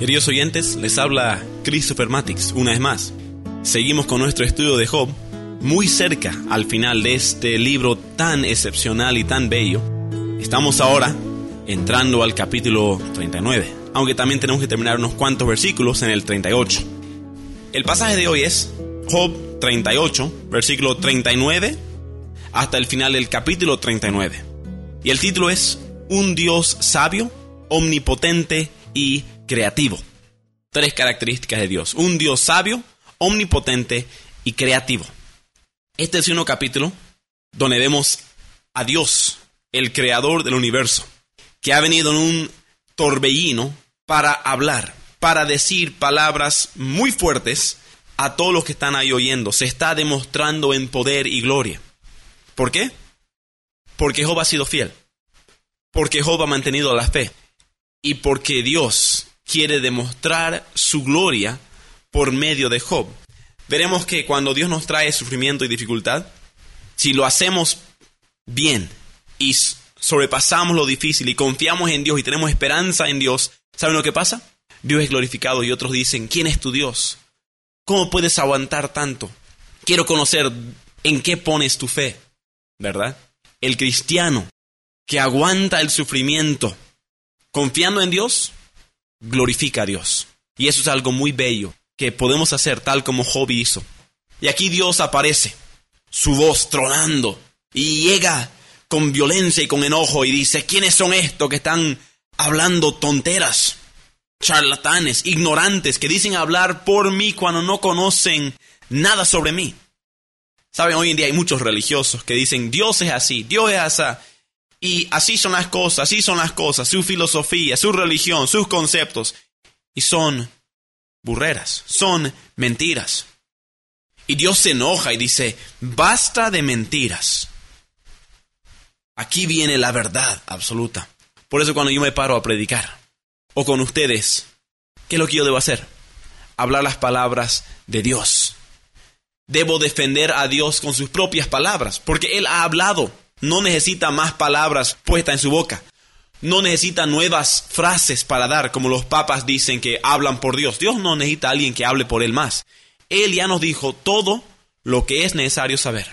Queridos oyentes, les habla Christopher Matix una vez más. Seguimos con nuestro estudio de Job, muy cerca al final de este libro tan excepcional y tan bello. Estamos ahora entrando al capítulo 39, aunque también tenemos que terminar unos cuantos versículos en el 38. El pasaje de hoy es Job 38, versículo 39, hasta el final del capítulo 39. Y el título es Un Dios sabio, omnipotente y creativo. Tres características de Dios: un Dios sabio, omnipotente y creativo. Este es un capítulo donde vemos a Dios, el creador del universo, que ha venido en un torbellino para hablar, para decir palabras muy fuertes a todos los que están ahí oyendo. Se está demostrando en poder y gloria. ¿Por qué? Porque Job ha sido fiel. Porque Job ha mantenido la fe. Y porque Dios quiere demostrar su gloria por medio de Job. Veremos que cuando Dios nos trae sufrimiento y dificultad, si lo hacemos bien y sobrepasamos lo difícil y confiamos en Dios y tenemos esperanza en Dios, ¿saben lo que pasa? Dios es glorificado y otros dicen: ¿quién es tu Dios? ¿Cómo puedes aguantar tanto? Quiero conocer en qué pones tu fe, ¿verdad? El cristiano que aguanta el sufrimiento confiando en Dios, glorifica a Dios. Y eso es algo muy bello que podemos hacer tal como Job hizo. Y aquí Dios aparece, su voz tronando, y llega con violencia y con enojo y dice: ¿quiénes son estos que están hablando tonteras? Charlatanes, ignorantes, que dicen hablar por mí cuando no conocen nada sobre mí. Saben, hoy en día hay muchos religiosos que dicen: Dios es así, Dios es así. Y así son las cosas, su filosofía, su religión, sus conceptos. Y son burreras, son mentiras. Y Dios se enoja y dice: basta de mentiras. Aquí viene la verdad absoluta. Por eso cuando yo me paro a predicar, o con ustedes, ¿qué es lo que yo debo hacer? Hablar las palabras de Dios. Debo defender a Dios con sus propias palabras, porque Él ha hablado. No necesita más palabras puestas en su boca. No necesita nuevas frases para dar, como los papas dicen que hablan por Dios. Dios no necesita a alguien que hable por Él más. Él ya nos dijo todo lo que es necesario saber.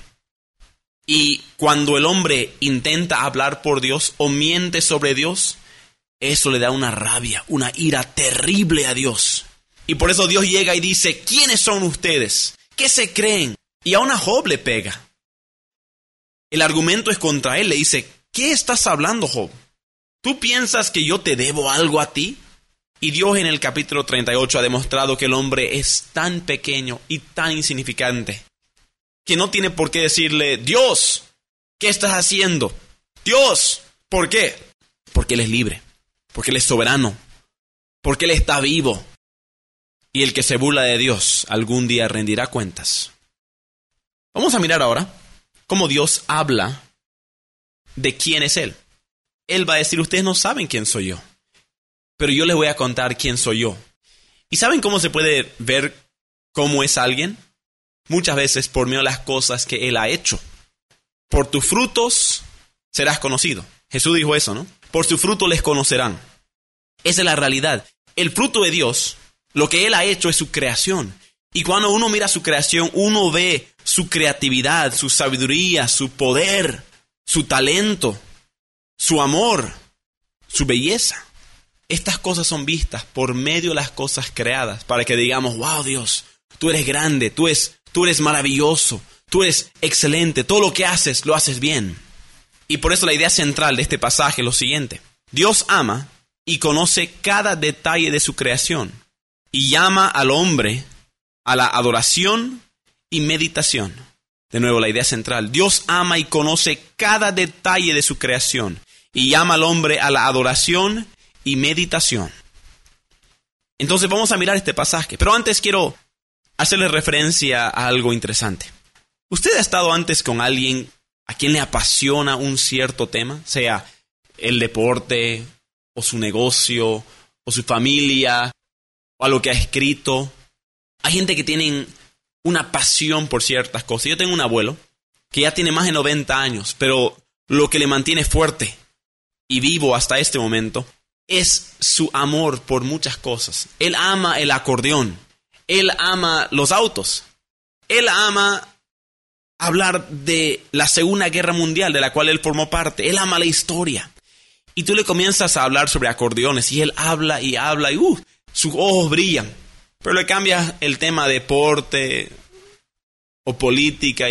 Y cuando el hombre intenta hablar por Dios o miente sobre Dios, eso le da una rabia, una ira terrible a Dios. Y por eso Dios llega y dice: ¿quiénes son ustedes? ¿Qué se creen? Y aún a Job le pega. El argumento es contra él. Le dice: ¿qué estás hablando, Job? ¿Tú piensas que yo te debo algo a ti? Y Dios en el capítulo 38 ha demostrado que el hombre es tan pequeño y tan insignificante que no tiene por qué decirle: Dios, ¿qué estás haciendo? Dios, ¿por qué? Porque Él es libre, porque Él es soberano, porque Él está vivo. Y el que se burla de Dios algún día rendirá cuentas. Vamos a mirar ahora cómo Dios habla de quién es Él. Él va a decir: ustedes no saben quién soy yo, pero yo les voy a contar quién soy yo. ¿Y saben cómo se puede ver cómo es alguien? Muchas veces por medio de las cosas que Él ha hecho. Por tus frutos serás conocido. Jesús dijo eso, ¿no? Por su fruto les conocerán. Esa es la realidad. El fruto de Dios, lo que Él ha hecho, es su creación. Y cuando uno mira su creación, uno ve su creatividad, su sabiduría, su poder, su talento, su amor, su belleza. Estas cosas son vistas por medio de las cosas creadas para que digamos: wow, Dios, tú eres grande, tú eres maravilloso, tú eres excelente, todo lo que haces, lo haces bien. Y por eso la idea central de este pasaje es lo siguiente: Dios ama y conoce cada detalle de su creación y llama al hombre a la adoración y meditación. De nuevo, la idea central: Dios ama y conoce cada detalle de su creación y llama al hombre a la adoración y meditación. Entonces vamos a mirar este pasaje. Pero antes quiero hacerle referencia a algo interesante. ¿Usted ha estado antes con alguien a quien le apasiona un cierto tema? Sea el deporte, o su negocio, o su familia, o a lo que ha escrito. Hay gente que tienen una pasión por ciertas cosas. Yo tengo un abuelo que ya tiene más de 90 años, pero lo que le mantiene fuerte y vivo hasta este momento es su amor por muchas cosas. Él ama el acordeón. Él ama los autos. Él ama hablar de la Segunda Guerra Mundial, de la cual él formó parte. Él ama la historia. Y tú le comienzas a hablar sobre acordeones y él habla y habla y sus ojos brillan. Pero le cambias el tema deporte o política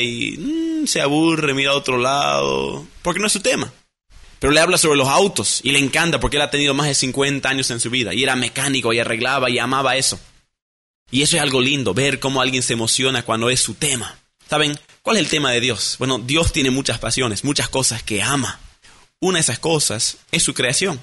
y se aburre, mira a otro lado, porque no es su tema. Pero le habla sobre los autos y le encanta porque él ha tenido más de 50 años en su vida y era mecánico y arreglaba y amaba eso. Y eso es algo lindo, ver cómo alguien se emociona cuando es su tema. ¿Saben cuál es el tema de Dios? Bueno, Dios tiene muchas pasiones, muchas cosas que ama. Una de esas cosas es su creación.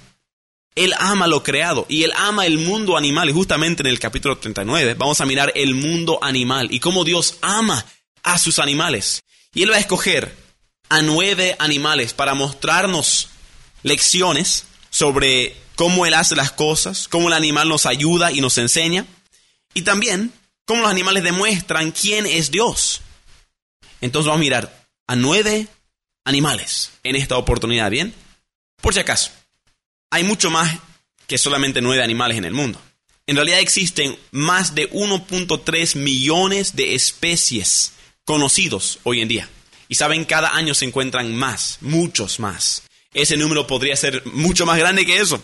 Él ama lo creado y él ama el mundo animal. Y justamente en el capítulo 39 vamos a mirar el mundo animal y cómo Dios ama a sus animales. Y él va a escoger a 9 animales para mostrarnos lecciones sobre cómo él hace las cosas, cómo el animal nos ayuda y nos enseña. Y también cómo los animales demuestran quién es Dios. Entonces vamos a mirar a 9 animales en esta oportunidad, ¿bien? Por si acaso, hay mucho más que solamente 9 animales en el mundo. En realidad existen más de 1.3 millones de especies conocidos hoy en día. Y saben, cada año se encuentran más, muchos más. Ese número podría ser mucho más grande que eso.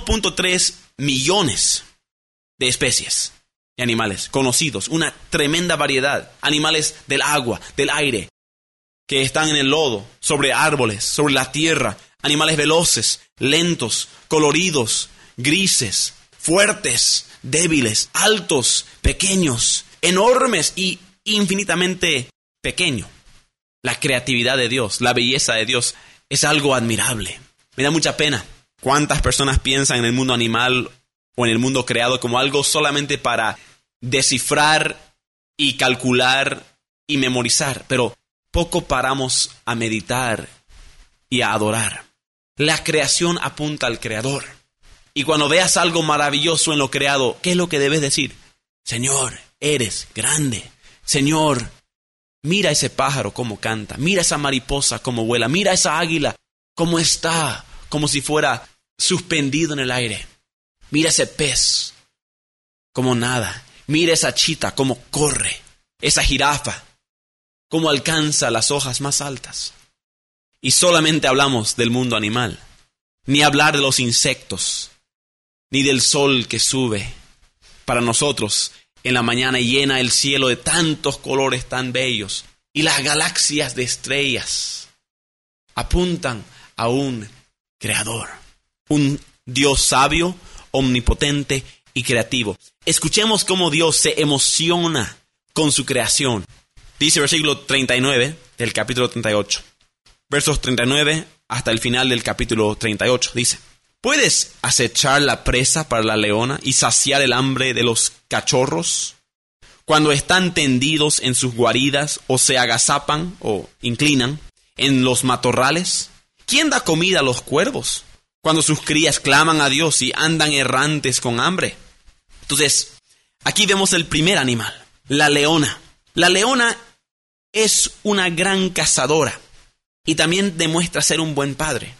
1.3 millones de especies de animales conocidos. Una tremenda variedad. Animales del agua, del aire, que están en el lodo, sobre árboles, sobre la tierra. Animales veloces, lentos, coloridos, grises, fuertes, débiles, altos, pequeños, enormes y infinitamente pequeños. La creatividad de Dios, la belleza de Dios es algo admirable. Me da mucha pena cuántas personas piensan en el mundo animal o en el mundo creado como algo solamente para descifrar y calcular y memorizar, pero poco paramos a meditar y a adorar. La creación apunta al Creador. Y cuando veas algo maravilloso en lo creado, ¿qué es lo que debes decir? Señor, eres grande. Señor, mira ese pájaro cómo canta. Mira esa mariposa cómo vuela. Mira esa águila cómo está, como si fuera suspendido en el aire. Mira ese pez cómo nada. Mira esa chita cómo corre. Esa jirafa cómo alcanza las hojas más altas. Y solamente hablamos del mundo animal. Ni hablar de los insectos, ni del sol que sube para nosotros en la mañana y llena el cielo de tantos colores tan bellos. Y las galaxias de estrellas apuntan a un creador, un Dios sabio, omnipotente y creativo. Escuchemos cómo Dios se emociona con su creación. Dice el versículo 39 del capítulo 38. Versos 39 hasta el final del capítulo 38. Dice: ¿puedes acechar la presa para la leona y saciar el hambre de los cachorros cuando están tendidos en sus guaridas o se agazapan o inclinan en los matorrales? ¿Quién da comida a los cuervos cuando sus crías claman a Dios y andan errantes con hambre? Entonces, aquí vemos el primer animal, la leona. La leona es una gran cazadora y también demuestra ser un buen padre.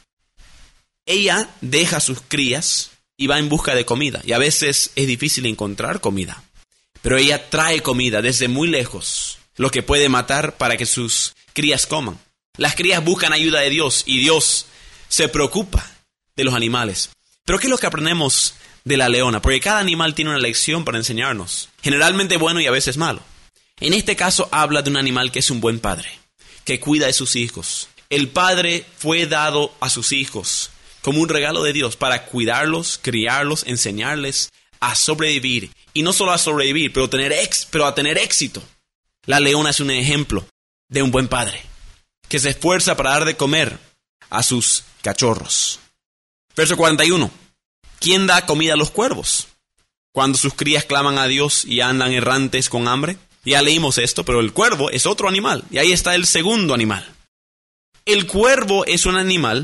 Ella deja a sus crías y va en busca de comida. Y a veces es difícil encontrar comida. Pero ella trae comida desde muy lejos, lo que puede matar para que sus crías coman. Las crías buscan ayuda de Dios y Dios se preocupa de los animales. Pero ¿qué es lo que aprendemos de la leona? Porque cada animal tiene una lección para enseñarnos. Generalmente bueno y a veces malo. En este caso habla de un animal que es un buen padre, que cuida de sus hijos. El padre fue dado a sus hijos como un regalo de Dios para cuidarlos, criarlos, enseñarles a sobrevivir. Y no solo a sobrevivir, pero a tener éxito. La leona es un ejemplo de un buen padre que se esfuerza para dar de comer a sus cachorros. Verso 41. ¿Quién da comida a los cuervos cuando sus crías claman a Dios y andan errantes con hambre? Ya leímos esto, pero el cuervo es otro animal. Y ahí está el segundo animal. El cuervo es un animal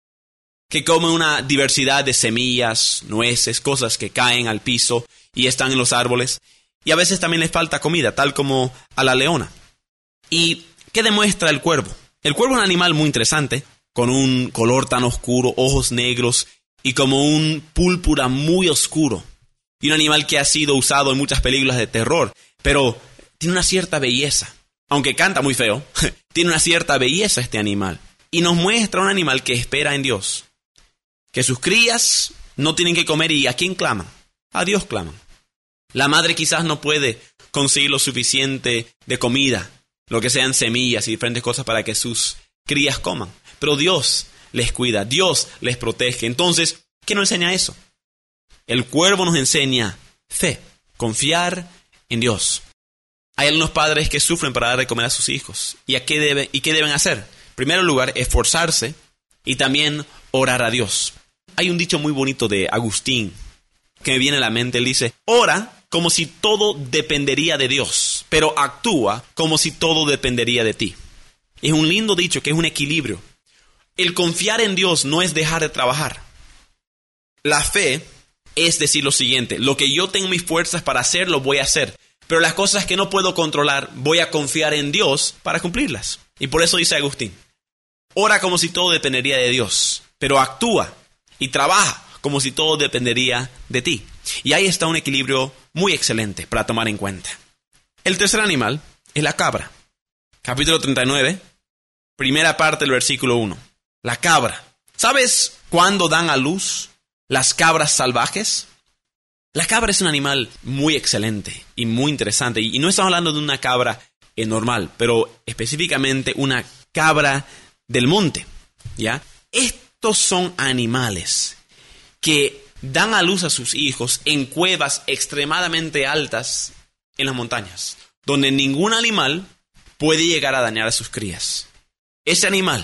que come una diversidad de semillas, nueces, cosas que caen al piso y están en los árboles. Y a veces también les falta comida, tal como a la leona. ¿Y qué demuestra el cuervo? El cuervo es un animal muy interesante, con un color tan oscuro, ojos negros y como un púrpura muy oscuro. Y un animal que ha sido usado en muchas películas de terror, pero tiene una cierta belleza. Aunque canta muy feo, tiene una cierta belleza este animal. Y nos muestra un animal que espera en Dios. Que sus crías no tienen que comer, ¿y a quién claman? A Dios claman. La madre quizás no puede conseguir lo suficiente de comida, lo que sean semillas y diferentes cosas para que sus crías coman. Pero Dios les cuida, Dios les protege. Entonces, ¿qué nos enseña eso? El cuervo nos enseña fe, confiar en Dios. Hay algunos padres que sufren para dar de comer a sus hijos. ¿Y qué deben hacer? En primer lugar, esforzarse y también orar a Dios. Hay un dicho muy bonito de Agustín que me viene a la mente. Él dice, ora como si todo dependería de Dios, pero actúa como si todo dependería de ti. Es un lindo dicho que es un equilibrio. El confiar en Dios no es dejar de trabajar. La fe es decir lo siguiente: lo que yo tengo mis fuerzas para hacer, lo voy a hacer. Pero las cosas que no puedo controlar, voy a confiar en Dios para cumplirlas. Y por eso dice Agustín, ora como si todo dependería de Dios, pero actúa y trabaja como si todo dependería de ti. Y ahí está un equilibrio muy excelente para tomar en cuenta. El tercer animal es la cabra. Capítulo 39, primera parte del versículo 1. La cabra. ¿Sabes cuándo dan a luz las cabras salvajes? La cabra es un animal muy excelente y muy interesante. Y no estamos hablando de una cabra normal, pero específicamente una cabra del monte, ¿ya? Estos son animales que dan a luz a sus hijos en cuevas extremadamente altas en las montañas, donde ningún animal puede llegar a dañar a sus crías. Ese animal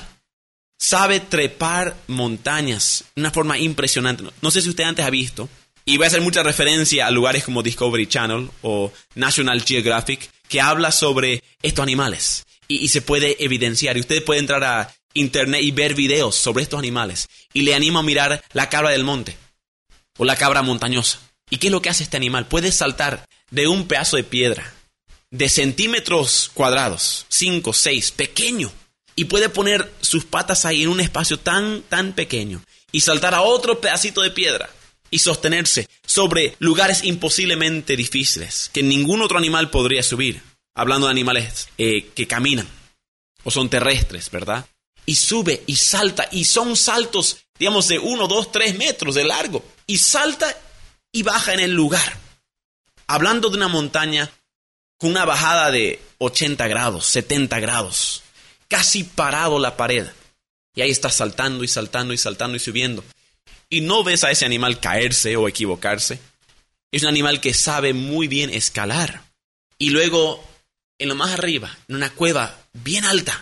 sabe trepar montañas de una forma impresionante. No sé si usted antes ha visto, y voy a hacer mucha referencia a lugares como Discovery Channel o National Geographic, que habla sobre estos animales. Y se puede evidenciar. Y usted puede entrar a internet y ver videos sobre estos animales. Y le animo a mirar la cabra del monte o la cabra montañosa. ¿Y qué es lo que hace este animal? Puede saltar de un pedazo de piedra de centímetros cuadrados, 5, 6, pequeño. Y puede poner sus patas ahí en un espacio tan pequeño. Y saltar a otro pedacito de piedra. Y sostenerse sobre lugares imposiblemente difíciles que ningún otro animal podría subir. Hablando de animales que caminan o son terrestres, ¿verdad? Y sube y salta, y son saltos, digamos, de 1, 2, 3 metros de largo. Y salta y baja en el lugar. Hablando de una montaña con una bajada de 80 grados, 70 grados. Casi parado la pared. Y ahí está saltando y saltando y saltando y subiendo. Y no ves a ese animal caerse o equivocarse. Es un animal que sabe muy bien escalar. Y luego, en lo más arriba, en una cueva bien alta,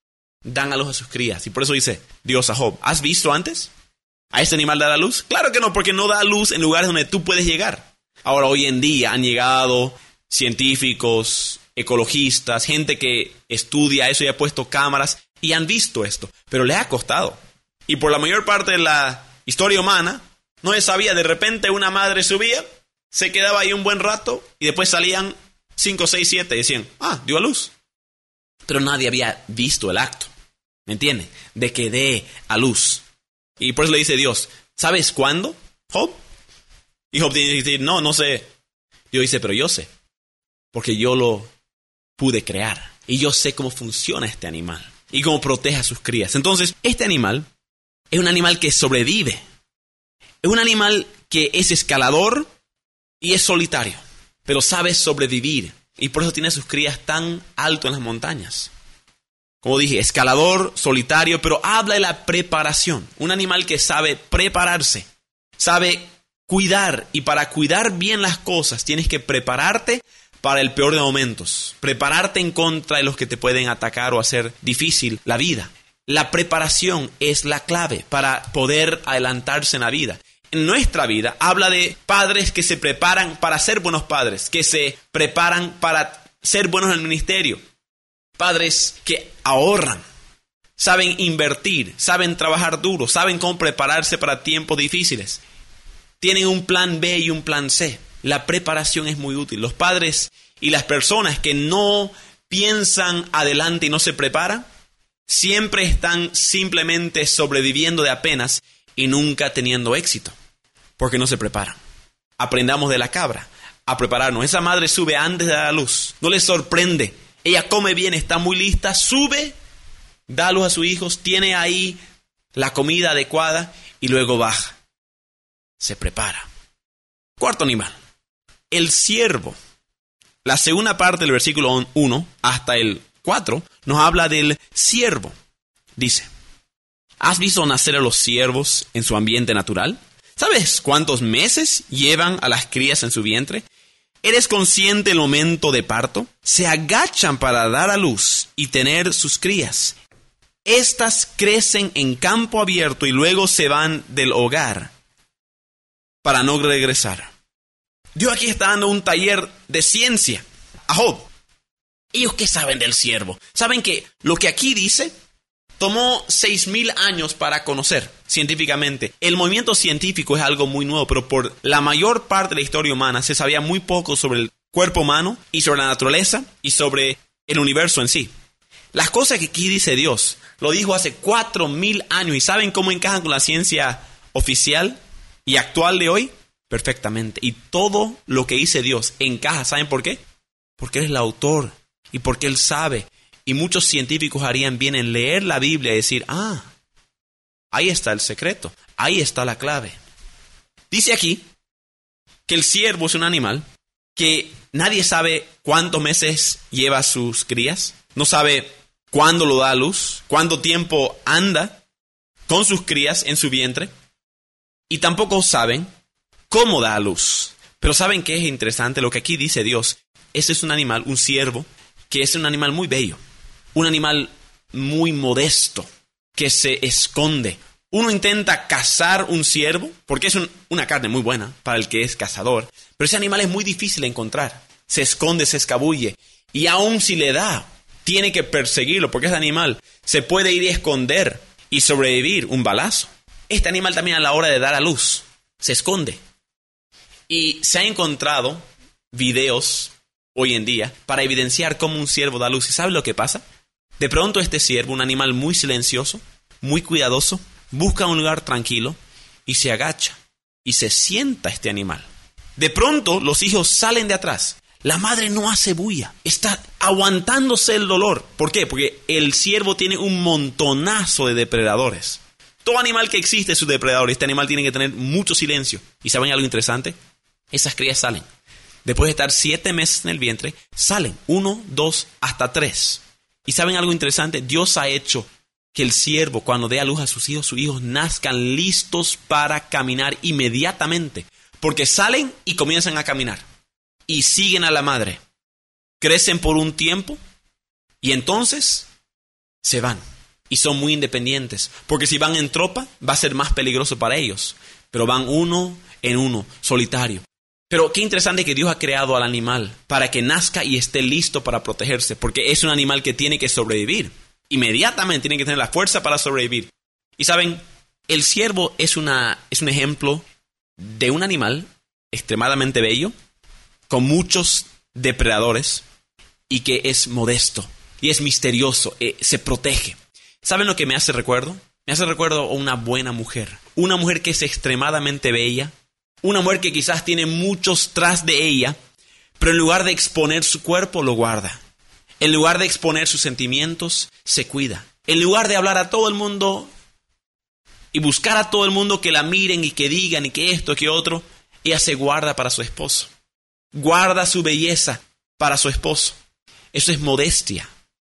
dan a luz a sus crías. Y por eso dice Dios a Job, ¿has visto antes a este animal dar a luz? Claro que no, porque no da luz en lugares donde tú puedes llegar. Ahora, hoy en día han llegado científicos, ecologistas, gente que estudia eso y ha puesto cámaras y han visto esto. Pero le ha costado. Y por la mayor parte de la historia humana, no se sabía. De repente una madre subía, se quedaba ahí un buen rato y después salían 5, 6, 7 y decían, dio a luz. Pero nadie había visto el acto, ¿me entiende? De que dé a luz. Y por eso le dice Dios, ¿sabes cuándo, Job? Y Job tiene que decir, no sé. Dios dice, pero yo sé, porque yo lo pude crear. Y yo sé cómo funciona este animal y cómo protege a sus crías. Entonces, este animal es un animal que sobrevive. Es un animal que es escalador y es solitario, pero sabe sobrevivir. Y por eso tiene a sus crías tan alto en las montañas. Como dije, escalador, solitario, pero habla de la preparación. Un animal que sabe prepararse, sabe cuidar. Y para cuidar bien las cosas, tienes que prepararte para el peor de momentos. Prepararte en contra de los que te pueden atacar o hacer difícil la vida. La preparación es la clave para poder adelantarse en la vida. En nuestra vida habla de padres que se preparan para ser buenos padres, que se preparan para ser buenos en el ministerio. Padres que ahorran, saben invertir, saben trabajar duro, saben cómo prepararse para tiempos difíciles. Tienen un plan B y un plan C. La preparación es muy útil. Los padres y las personas que no piensan adelante y no se preparan, siempre están simplemente sobreviviendo de apenas y nunca teniendo éxito, porque no se preparan. Aprendamos de la cabra a prepararnos. Esa madre sube antes de dar a luz. No le sorprende. Ella come bien, está muy lista, sube, da a luz a sus hijos, tiene ahí la comida adecuada y luego baja. Se prepara. Cuarto animal, el ciervo. La segunda parte del versículo 1 hasta el 4 nos habla del ciervo. Dice, ¿has visto nacer a los ciervos en su ambiente natural? ¿Sabes cuántos meses llevan a las crías en su vientre? ¿Eres consciente del momento de parto? Se agachan para dar a luz y tener sus crías. Estas crecen en campo abierto y luego se van del hogar para no regresar. Dios aquí está dando un taller de ciencia a Job. ¿Ellos qué saben del ciervo? Saben que lo que aquí dice tomó 6,000 años para conocer científicamente. El movimiento científico es algo muy nuevo, pero por la mayor parte de la historia humana se sabía muy poco sobre el cuerpo humano y sobre la naturaleza y sobre el universo en sí. Las cosas que aquí dice Dios, lo dijo hace 4,000 años. ¿Y saben cómo encajan con la ciencia oficial y actual de hoy? Perfectamente. Y todo lo que dice Dios encaja. ¿Saben por qué? Porque Él es el autor y porque Él sabe. Y muchos científicos harían bien en leer la Biblia y decir, ahí está el secreto, ahí está la clave. Dice aquí que el ciervo es un animal que nadie sabe cuántos meses lleva sus crías, no sabe cuándo lo da a luz, cuánto tiempo anda con sus crías en su vientre, y tampoco saben cómo da a luz. Pero ¿saben qué es interesante? Lo que aquí dice Dios, ese es un animal, un ciervo, que es un animal muy bello. Un animal muy modesto, que se esconde. Uno intenta cazar un ciervo, porque es una carne muy buena para el que es cazador, pero ese animal es muy difícil de encontrar. Se esconde, se escabulle, y aun si le da, tiene que perseguirlo, porque ese animal se puede ir a esconder y sobrevivir un balazo. Este animal también a la hora de dar a luz, se esconde. Y se han encontrado videos hoy en día para evidenciar cómo un ciervo da luz. ¿Y sabe lo que pasa? De pronto este ciervo, un animal muy silencioso, muy cuidadoso, busca un lugar tranquilo y se agacha y se sienta este animal. De pronto los hijos salen de atrás. La madre no hace bulla, está aguantándose el dolor. ¿Por qué? Porque el ciervo tiene un montonazo de depredadores. Todo animal que existe es su depredador. Este animal tiene que tener mucho silencio. ¿Y saben algo interesante? Esas crías salen. Después de estar 7 meses en el vientre, salen 1, 2, hasta 3. ¿Y saben algo interesante? Dios ha hecho que el ciervo, cuando dé a luz a sus hijos nazcan listos para caminar inmediatamente. Porque salen y comienzan a caminar. Y siguen a la madre. Crecen por un tiempo y entonces se van. Y son muy independientes. Porque si van en tropa, va a ser más peligroso para ellos. Pero van uno en uno, solitario. Pero qué interesante que Dios ha creado al animal para que nazca y esté listo para protegerse, porque es un animal que tiene que sobrevivir. Inmediatamente tiene que tener la fuerza para sobrevivir. Y saben, el ciervo es un ejemplo de un animal extremadamente bello, con muchos depredadores, y que es modesto, y es misterioso, se protege. ¿Saben lo que me hace recuerdo? Me hace recuerdo a una buena mujer. Una mujer que es extremadamente bella. Una mujer que quizás tiene muchos tras de ella, pero en lugar de exponer su cuerpo, lo guarda. En lugar de exponer sus sentimientos, se cuida. En lugar de hablar a todo el mundo y buscar a todo el mundo que la miren y que digan y que esto, que otro, ella se guarda para su esposo. Guarda su belleza para su esposo. Eso es modestia.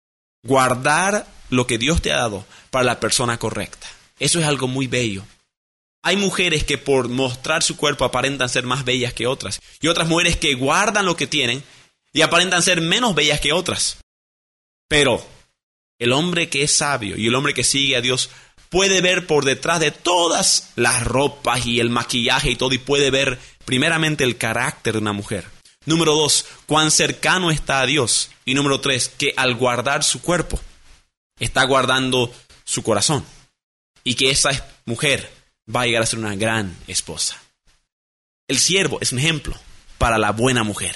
Guardar lo que Dios te ha dado para la persona correcta. Eso es algo muy bello. Hay mujeres que por mostrar su cuerpo aparentan ser más bellas que otras. Y otras mujeres que guardan lo que tienen y aparentan ser menos bellas que otras. Pero el hombre que es sabio y el hombre que sigue a Dios puede ver por detrás de todas las ropas y el maquillaje y todo, y puede ver primeramente el carácter de una mujer. Número 2, cuán cercano está a Dios. Y número 3, que al guardar su cuerpo, está guardando su corazón. Y que esa mujer va a llegar a ser una gran esposa. El ciervo es un ejemplo para la buena mujer.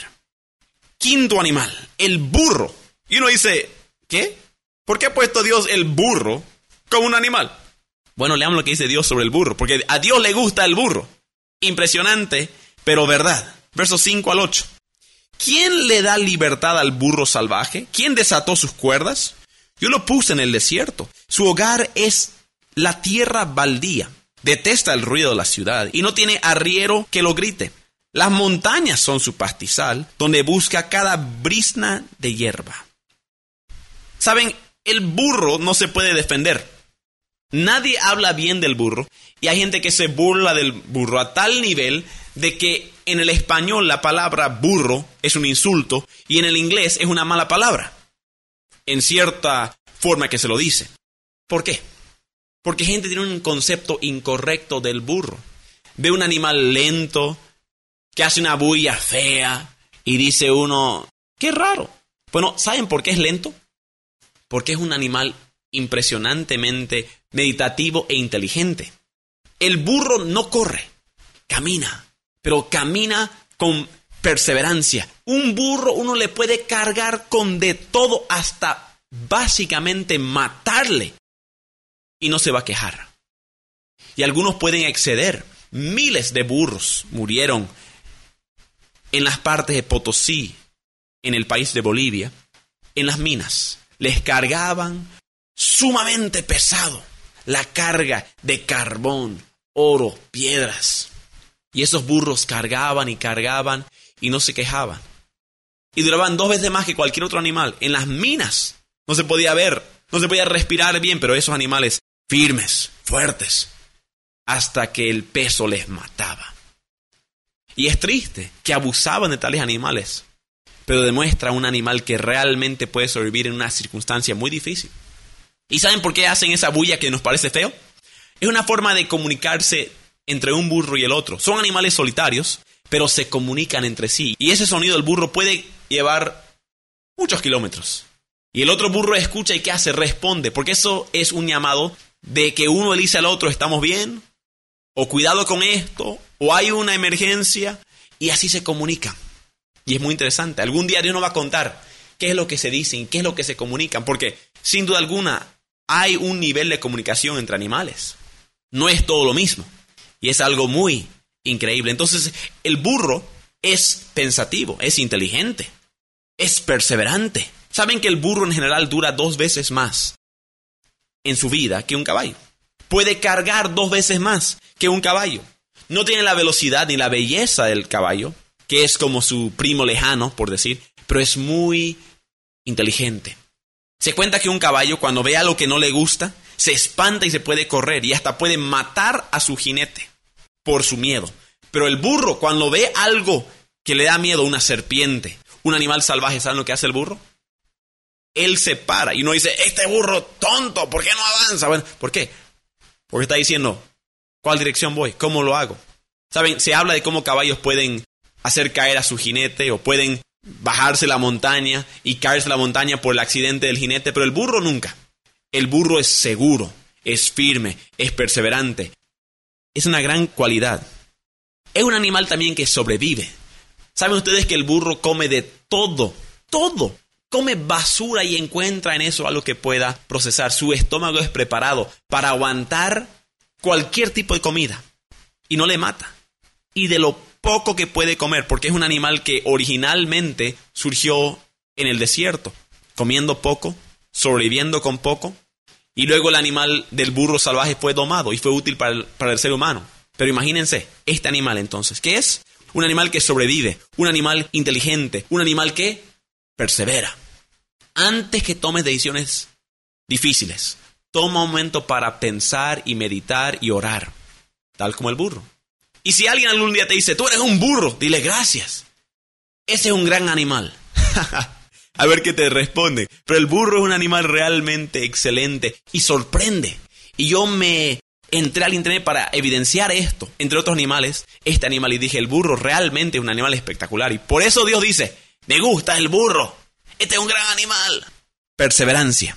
Quinto animal, el burro. Y uno dice, ¿qué? ¿Por qué ha puesto Dios el burro como un animal? Bueno, leamos lo que dice Dios sobre el burro, porque a Dios le gusta el burro. Impresionante, pero verdad. Versos 5 al 8. ¿Quién le da libertad al burro salvaje? ¿Quién desató sus cuerdas? Yo lo puse en el desierto. Su hogar es la tierra baldía. Detesta el ruido de la ciudad y no tiene arriero que lo grite. Las montañas son su pastizal, donde busca cada brizna de hierba. ¿Saben? El burro no se puede defender. Nadie habla bien del burro y hay gente que se burla del burro a tal nivel de que en el español la palabra burro es un insulto y en el inglés es una mala palabra. En cierta forma que se lo dice. ¿Por qué? Porque gente tiene un concepto incorrecto del burro. Ve un animal lento que hace una bulla fea y dice uno, ¡qué raro! Bueno, ¿saben por qué es lento? Porque es un animal impresionantemente meditativo e inteligente. El burro no corre, camina, pero camina con perseverancia. Un burro uno le puede cargar con de todo hasta básicamente matarle y no se va a quejar. Y algunos pueden exceder. Miles de burros murieron en las partes de Potosí, en el país de Bolivia, en las minas. Les cargaban sumamente pesado la carga de carbón, oro, piedras. Y esos burros cargaban y no se quejaban. Y duraban 2 veces más que cualquier otro animal. En las minas no se podía ver, no se podía respirar bien, pero esos animales firmes, fuertes, hasta que el peso les mataba. Y es triste que abusaban de tales animales, pero demuestra un animal que realmente puede sobrevivir en una circunstancia muy difícil. ¿Y saben por qué hacen esa bulla que nos parece feo? Es una forma de comunicarse entre un burro y el otro. Son animales solitarios, pero se comunican entre sí. Y ese sonido del burro puede llevar muchos kilómetros. Y el otro burro escucha y ¿qué hace? Responde, porque eso es un llamado de que uno le dice al otro, ¿estamos bien? O cuidado con esto, o hay una emergencia, y así se comunican. Y es muy interesante. Algún día Dios nos va a contar qué es lo que se dicen, qué es lo que se comunican, porque sin duda alguna hay un nivel de comunicación entre animales. No es todo lo mismo. Y es algo muy increíble. Entonces, el burro es pensativo, es inteligente, es perseverante. ¿Saben que el burro en general dura 2 veces más en su vida que un caballo? Puede cargar 2 veces más que un caballo. No tiene la velocidad ni la belleza del caballo, que es como su primo lejano, por decir, pero es muy inteligente. Se cuenta que un caballo, cuando ve algo que no le gusta, se espanta y se puede correr y hasta puede matar a su jinete por su miedo. Pero el burro, cuando ve algo que le da miedo, una serpiente, un animal salvaje, ¿saben lo que hace el burro? Él se para y uno dice, este burro tonto, ¿por qué no avanza? Bueno, ¿por qué? Porque está diciendo, ¿cuál dirección voy? ¿Cómo lo hago? ¿Saben? Se habla de cómo caballos pueden hacer caer a su jinete o pueden bajarse la montaña y caerse la montaña por el accidente del jinete, pero el burro nunca. El burro es seguro, es firme, es perseverante. Es una gran cualidad. Es un animal también que sobrevive. ¿Saben ustedes que el burro come de todo? Todo. Come basura y encuentra en eso algo que pueda procesar. Su estómago es preparado para aguantar cualquier tipo de comida y no le mata. Y de lo poco que puede comer, porque es un animal que originalmente surgió en el desierto, comiendo poco, sobreviviendo con poco, y luego el animal del burro salvaje fue domado y fue útil para el ser humano. Pero imagínense, este animal entonces, ¿qué es? Un animal que sobrevive, un animal inteligente, un animal que persevera. Antes que tomes decisiones difíciles, toma un momento para pensar y meditar y orar, tal como el burro. Y si alguien algún día te dice, tú eres un burro, dile gracias. Ese es un gran animal. A ver qué te responde. Pero el burro es un animal realmente excelente y sorprende. Y yo me entré al internet para evidenciar esto, entre otros animales, este animal, y dije, el burro realmente es un animal espectacular. Y por eso Dios dice, me gusta el burro. Este es un gran animal. Perseverancia.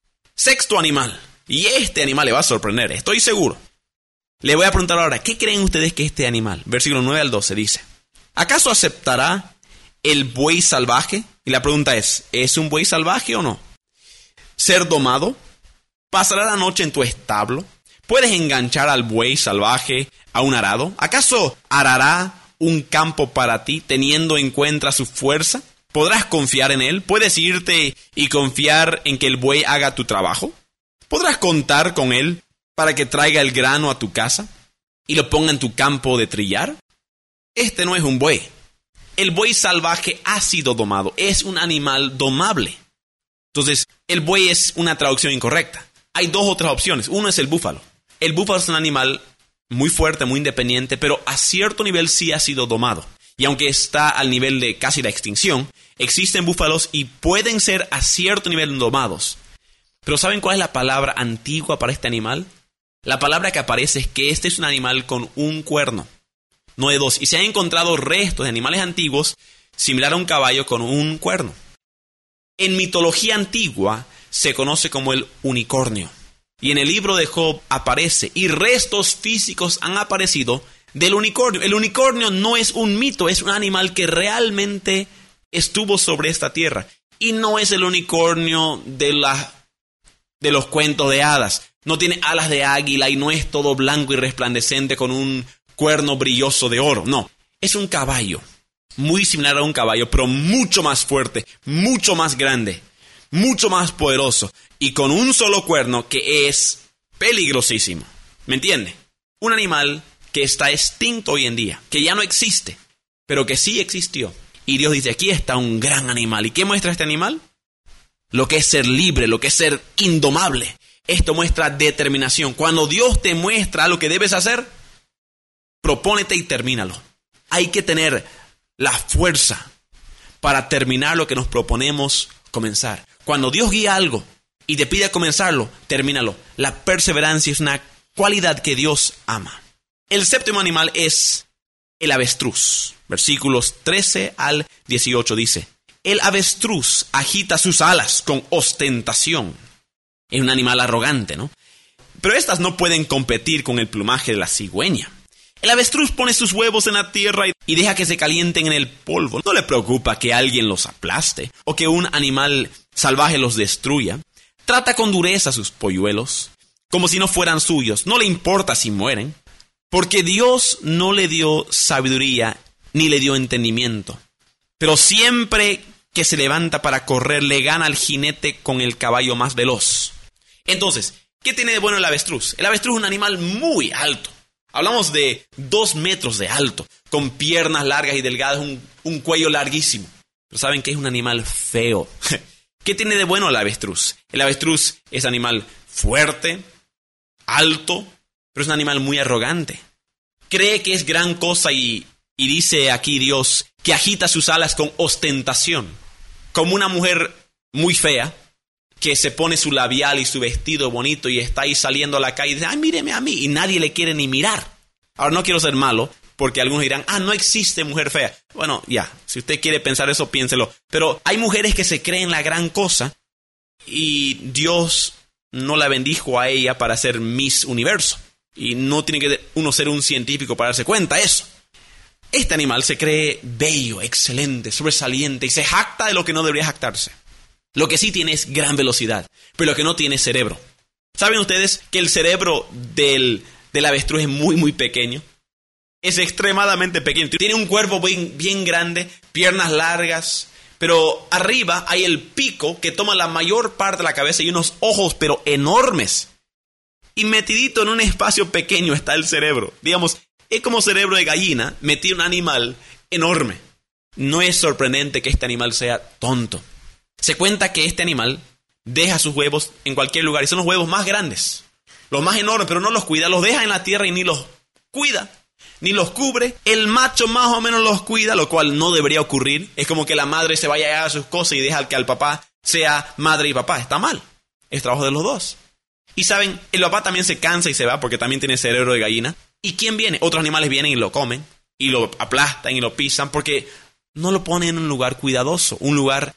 6º animal. Y este animal le va a sorprender, estoy seguro. Le voy a preguntar ahora, ¿qué creen ustedes que este animal? Versículo 9 al 12 dice, ¿acaso aceptará el buey salvaje? Y la pregunta ¿es un buey salvaje o no? ¿Ser domado? ¿Pasará la noche en tu establo? ¿Puedes enganchar al buey salvaje a un arado? ¿Acaso arará un campo para ti teniendo en cuenta su fuerza? ¿Podrás confiar en él? ¿Puedes irte y confiar en que el buey haga tu trabajo? ¿Podrás contar con él para que traiga el grano a tu casa y lo ponga en tu campo de trillar? Este no es un buey. El buey salvaje ha sido domado. Es un animal domable. Entonces, el buey es una traducción incorrecta. Hay dos otras opciones. Uno es el búfalo. El búfalo es un animal muy fuerte, muy independiente, pero a cierto nivel sí ha sido domado. Y aunque está al nivel de casi la extinción, existen búfalos y pueden ser a cierto nivel domados. Pero ¿saben cuál es la palabra antigua para este animal? La palabra que aparece es que este es un animal con un cuerno, no de dos. Y se han encontrado restos de animales antiguos similar a un caballo con un cuerno. En mitología antigua se conoce como el unicornio. Y en el libro de Job aparece, y restos físicos han aparecido del unicornio. El unicornio no es un mito, es un animal que realmente estuvo sobre esta tierra. Y no es el unicornio de los cuentos de hadas. No tiene alas de águila y no es todo blanco y resplandecente con un cuerno brilloso de oro. No, es un caballo, muy similar a un caballo, pero mucho más fuerte, mucho más grande, mucho más poderoso y con un solo cuerno que es peligrosísimo. ¿Me entiende? Un animal que está extinto hoy en día, que ya no existe, pero que sí existió. Y Dios dice, aquí está un gran animal. ¿Y qué muestra este animal? Lo que es ser libre, lo que es ser indomable. Esto muestra determinación. Cuando Dios te muestra lo que debes hacer, propónete y termínalo. Hay que tener la fuerza para terminar lo que nos proponemos comenzar. Cuando Dios guía algo y te pide comenzarlo, termínalo. La perseverancia es una cualidad que Dios ama. El séptimo animal es el avestruz. Versículos 13 al 18 dice: el avestruz agita sus alas con ostentación. Es un animal arrogante, ¿no? Pero estas no pueden competir con el plumaje de la cigüeña. El avestruz pone sus huevos en la tierra y deja que se calienten en el polvo. No le preocupa que alguien los aplaste o que un animal salvaje los destruya. Trata con dureza a sus polluelos, como si no fueran suyos. No le importa si mueren, porque Dios no le dio sabiduría ni le dio entendimiento. Pero siempre que se levanta para correr, le gana al jinete con el caballo más veloz. Entonces, ¿qué tiene de bueno el avestruz? El avestruz es un animal muy alto. Hablamos de 2 metros de alto, con piernas largas y delgadas, un cuello larguísimo. Pero ¿saben qué? Es un animal feo. ¿Qué tiene de bueno el avestruz? El avestruz es un animal fuerte, alto, pero es un animal muy arrogante. Cree que es gran cosa y dice aquí Dios que agita sus alas con ostentación. Como una mujer muy fea que se pone su labial y su vestido bonito y está ahí saliendo a la calle y dice, ¡ay, míreme a mí! Y nadie le quiere ni mirar. Ahora, no quiero ser malo, porque algunos dirán, no existe mujer fea. Bueno, ya, si usted quiere pensar eso, piénselo. Pero hay mujeres que se creen la gran cosa y Dios no la bendijo a ella para ser Miss Universo. Y no tiene que uno ser un científico para darse cuenta de eso. Este animal se cree bello, excelente, sobresaliente y se jacta de lo que no debería jactarse. Lo que sí tiene es gran velocidad, pero lo que no tiene es cerebro. ¿Saben ustedes que el cerebro del avestruz es muy, muy pequeño? Es extremadamente pequeño. Tiene un cuerpo bien grande, piernas largas, pero arriba hay el pico que toma la mayor parte de la cabeza y unos ojos, pero enormes. Y metidito en un espacio pequeño está el cerebro. Digamos, es como cerebro de gallina metido en un animal enorme. No es sorprendente que este animal sea tonto. Se cuenta que este animal deja sus huevos en cualquier lugar y son los huevos más grandes, los más enormes, pero no los cuida, los deja en la tierra y ni los cuida, ni los cubre. El macho más o menos los cuida, lo cual no debería ocurrir. Es como que la madre se vaya a hacer sus cosas y deja que al papá sea madre y papá. Está mal, es trabajo de los dos. Y saben, el papá también se cansa y se va porque también tiene cerebro de gallina. ¿Y quién viene? Otros animales vienen y lo comen y lo aplastan y lo pisan porque no lo ponen en un lugar cuidadoso, un lugar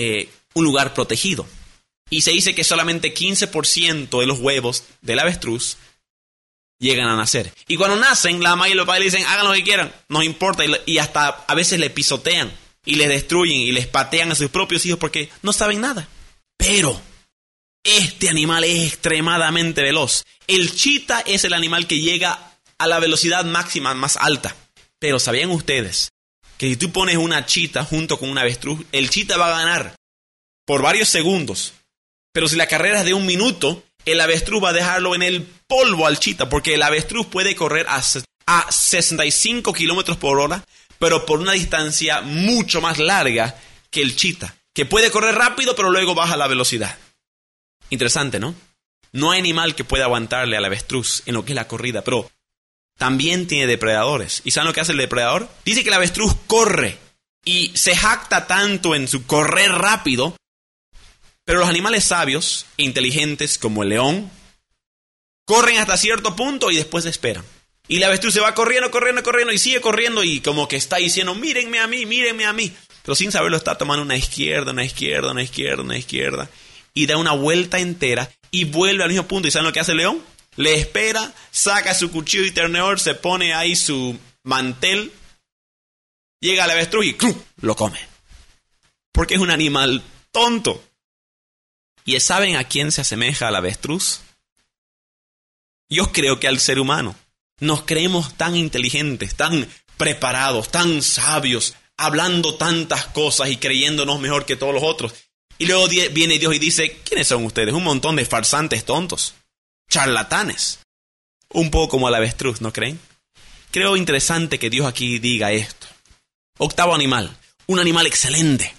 protegido. Y se dice que solamente 15% de los huevos del avestruz llegan a nacer. Y cuando nacen, la mamá y los padres le dicen, hagan lo que quieran, no importa. Y hasta a veces le pisotean y les destruyen y les patean a sus propios hijos porque no saben nada. Pero Este animal es extremadamente veloz. El chita es el animal que llega a la velocidad máxima más alta. Pero ¿sabían ustedes que si tú pones una chita junto con un avestruz, el chita va a ganar por varios segundos? Pero si la carrera es de 1 minuto, el avestruz va a dejarlo en el polvo al chita, porque el avestruz puede correr a 65 kilómetros por hora, pero por una distancia mucho más larga que el chita, que puede correr rápido, pero luego baja la velocidad. Interesante, ¿no? No hay animal que pueda aguantarle al avestruz en lo que es la corrida, pero también tiene depredadores. ¿Y saben lo que hace el depredador? Dice que el avestruz corre y se jacta tanto en su correr rápido, pero los animales sabios e inteligentes como el león corren hasta cierto punto y después esperan. Y el avestruz se va corriendo y sigue corriendo y como que está diciendo, mírenme a mí. Pero sin saberlo está tomando una izquierda y da una vuelta entera y vuelve al mismo punto. ¿Y saben lo que hace el león? Le espera, saca su cuchillo y tenedor, se pone ahí su mantel, llega al avestruz y ¡crum!, lo come. Porque es un animal tonto. ¿Y saben a quién se asemeja al avestruz? Yo creo que al ser humano. Nos creemos tan inteligentes, tan preparados, tan sabios, hablando tantas cosas y creyéndonos mejor que todos los otros. Y luego viene Dios y dice, ¿quiénes son ustedes? Un montón de farsantes tontos, charlatanes. Un poco como el avestruz, ¿no creen? Creo interesante que Dios aquí diga esto. 8º animal, un animal excelente.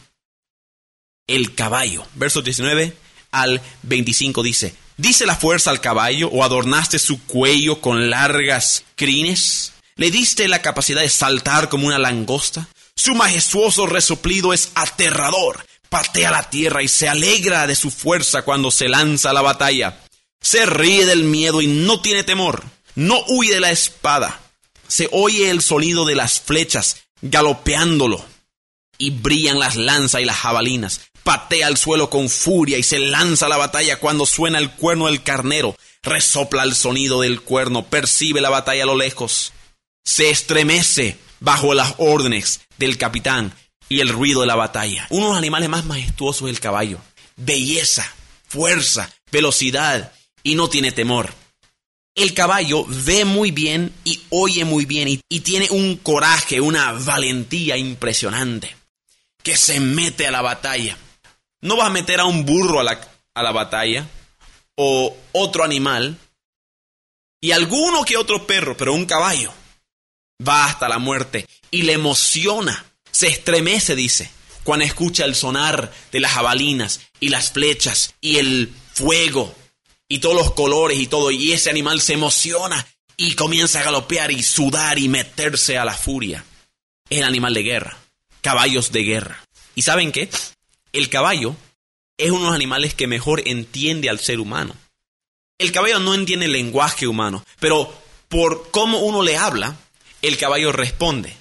El caballo. Versos 19 al 25 dice, ¿dice la fuerza al caballo o adornaste su cuello con largas crines? ¿Le diste la capacidad de saltar como una langosta? Su majestuoso resoplido es aterrador. Patea la tierra y se alegra de su fuerza cuando se lanza a la batalla. Se ríe del miedo y no tiene temor. No huye de la espada. Se oye el sonido de las flechas galopeándolo. Y brillan las lanzas y las jabalinas. Patea el suelo con furia y se lanza a la batalla cuando suena el cuerno del carnero. Resopla el sonido del cuerno. Percibe la batalla a lo lejos. Se estremece bajo las órdenes del capitán y el ruido de la batalla. Uno de los animales más majestuosos es el caballo. Belleza, fuerza, velocidad y no tiene temor. El caballo ve muy bien y oye muy bien y tiene un coraje, una valentía impresionante. Que se mete a la batalla. No vas a meter a un burro a la batalla o otro animal y alguno que otro perro, pero un caballo va hasta la muerte y le emociona. Se estremece, dice, cuando escucha el sonar de las jabalinas y las flechas y el fuego y todos los colores y todo. Y ese animal se emociona y comienza a galopear y sudar y meterse a la furia. Es el animal de guerra, caballos de guerra. ¿Y saben qué? El caballo es uno de los animales que mejor entiende al ser humano. El caballo no entiende el lenguaje humano, pero por cómo uno le habla, el caballo responde.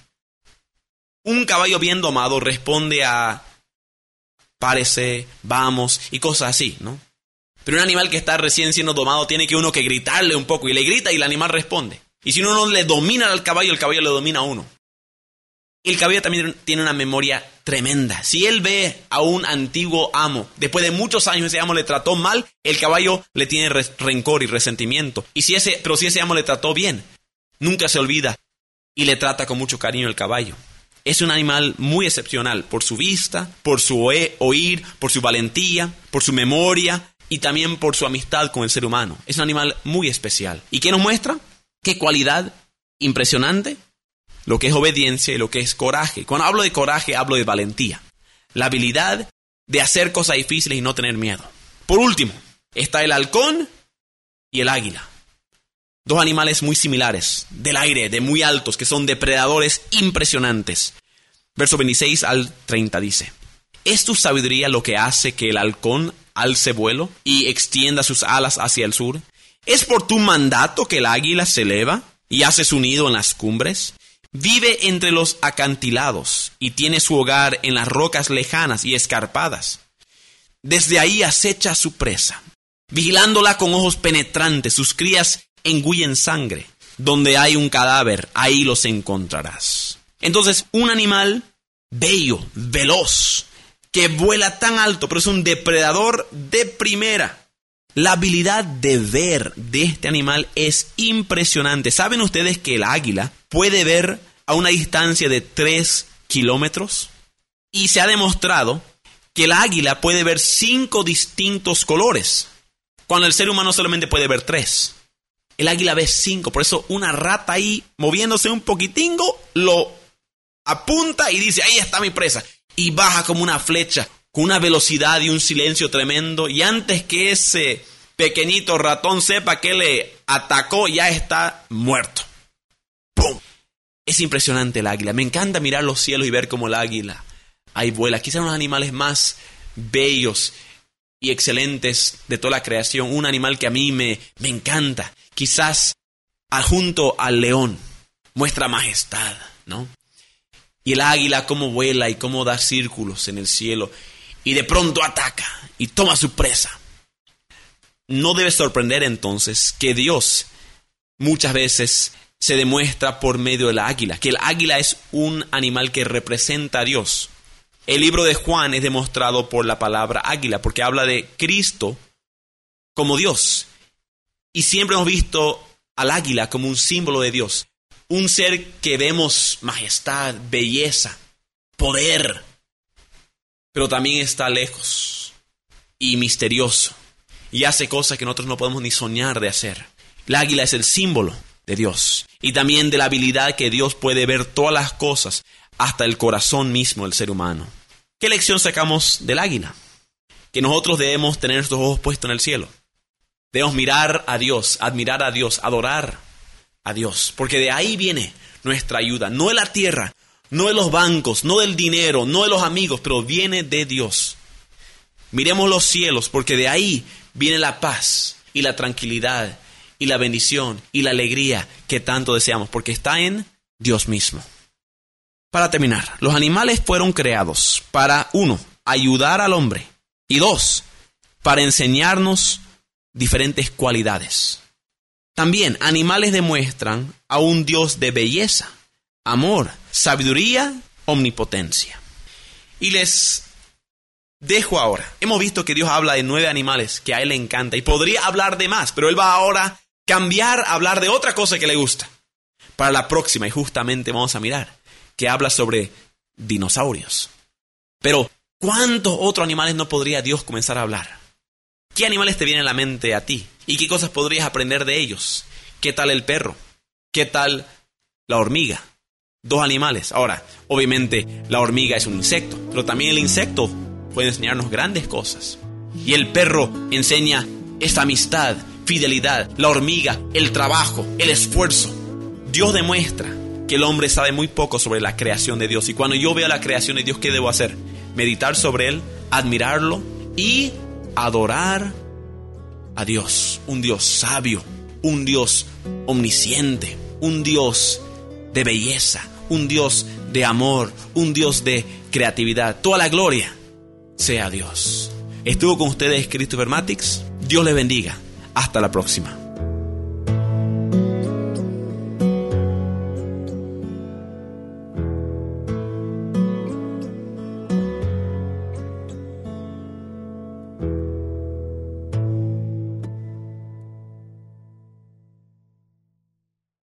Un caballo bien domado responde a párese, vamos y cosas así, ¿no? Pero un animal que está recién siendo domado tiene que uno que gritarle un poco y le grita y el animal responde. Y si uno no le domina al caballo, el caballo le domina a uno. El caballo también tiene una memoria tremenda. Si él ve a un antiguo amo, después de muchos años ese amo le trató mal, el caballo le tiene rencor y resentimiento. Pero si ese amo le trató bien, nunca se olvida y le trata con mucho cariño el caballo. Es un animal muy excepcional por su vista, por su oír, por su valentía, por su memoria y también por su amistad con el ser humano. Es un animal muy especial. ¿Y qué nos muestra? ¿Qué cualidad impresionante? Lo que es obediencia y lo que es coraje. Cuando hablo de coraje, hablo de valentía. La habilidad de hacer cosas difíciles y no tener miedo. Por último, está el halcón y el águila. 2 animales muy similares, del aire, de muy altos, que son depredadores impresionantes. Verso 26 al 30 dice: ¿Es tu sabiduría lo que hace que el halcón alce vuelo y extienda sus alas hacia el sur? ¿Es por tu mandato que el águila se eleva y hace su nido en las cumbres? Vive entre los acantilados y tiene su hogar en las rocas lejanas y escarpadas. Desde ahí acecha a su presa, vigilándola con ojos penetrantes. Sus crías engullen sangre. Donde hay un cadáver, ahí los encontrarás. Entonces, un animal bello, veloz, que vuela tan alto, pero es un depredador de primera. La habilidad de ver de este animal es impresionante. ¿Saben ustedes que el águila puede ver a una distancia de 3 kilómetros? Y se ha demostrado que el águila puede ver 5 distintos colores, cuando el ser humano solamente puede ver 3. El águila ve 5, por eso una rata ahí moviéndose un poquitingo lo apunta y dice, ahí está mi presa. Y baja como una flecha, con una velocidad y un silencio tremendo. Y antes que ese pequeñito ratón sepa que le atacó, ya está muerto. ¡Pum! Es impresionante el águila. Me encanta mirar los cielos y ver cómo el águila ahí vuela. Quizás uno de los animales más bellos y excelentes de toda la creación. Un animal que a mí me encanta. Quizás junto al león muestra majestad, ¿no? Y el águila cómo vuela y cómo da círculos en el cielo. Y de pronto ataca y toma su presa. No debe sorprender entonces que Dios muchas veces se demuestra por medio del águila. Que el águila es un animal que representa a Dios. El libro de Juan es demostrado por la palabra águila, porque habla de Cristo como Dios. Y siempre hemos visto al águila como un símbolo de Dios. Un ser que vemos majestad, belleza, poder, pero también está lejos y misterioso y hace cosas que nosotros no podemos ni soñar de hacer. El águila es el símbolo de Dios y también de la habilidad que Dios puede ver todas las cosas, hasta el corazón mismo del ser humano. ¿Qué lección sacamos del águila? Que nosotros debemos tener nuestros ojos puestos en el cielo. Debemos mirar a Dios, admirar a Dios, adorar a Dios, porque de ahí viene nuestra ayuda, no de la tierra, no de los bancos, no del dinero, no de los amigos, pero viene de Dios. Miremos los cielos, porque de ahí viene la paz y la tranquilidad y la bendición y la alegría que tanto deseamos, porque está en Dios mismo. Para terminar, los animales fueron creados para, 1, ayudar al hombre, y 2, para enseñarnos diferentes cualidades. También animales demuestran a un Dios de belleza, amor, sabiduría, omnipotencia. Y les dejo ahora. Hemos visto que Dios habla de 9 animales que a Él le encanta y podría hablar de más, pero Él va ahora a cambiar a hablar de otra cosa que le gusta. Para la próxima, y justamente vamos a mirar, que habla sobre dinosaurios. Pero, ¿cuántos otros animales no podría Dios comenzar a hablar? ¿Qué animales te vienen a la mente a ti? ¿Y qué cosas podrías aprender de ellos? ¿Qué tal el perro? ¿Qué tal la hormiga? 2 animales. Ahora, obviamente, la hormiga es un insecto, pero también el insecto puede enseñarnos grandes cosas. Y el perro enseña esta amistad, fidelidad. La hormiga, el trabajo, el esfuerzo. Dios demuestra que el hombre sabe muy poco sobre la creación de Dios. Y cuando yo veo la creación de Dios, ¿qué debo hacer? Meditar sobre Él, admirarlo y adorar a Dios, un Dios sabio, un Dios omnisciente, un Dios de belleza, un Dios de amor, un Dios de creatividad. Toda la gloria sea a Dios. Estuvo con ustedes Christopher Matix. Dios les bendiga. Hasta la próxima.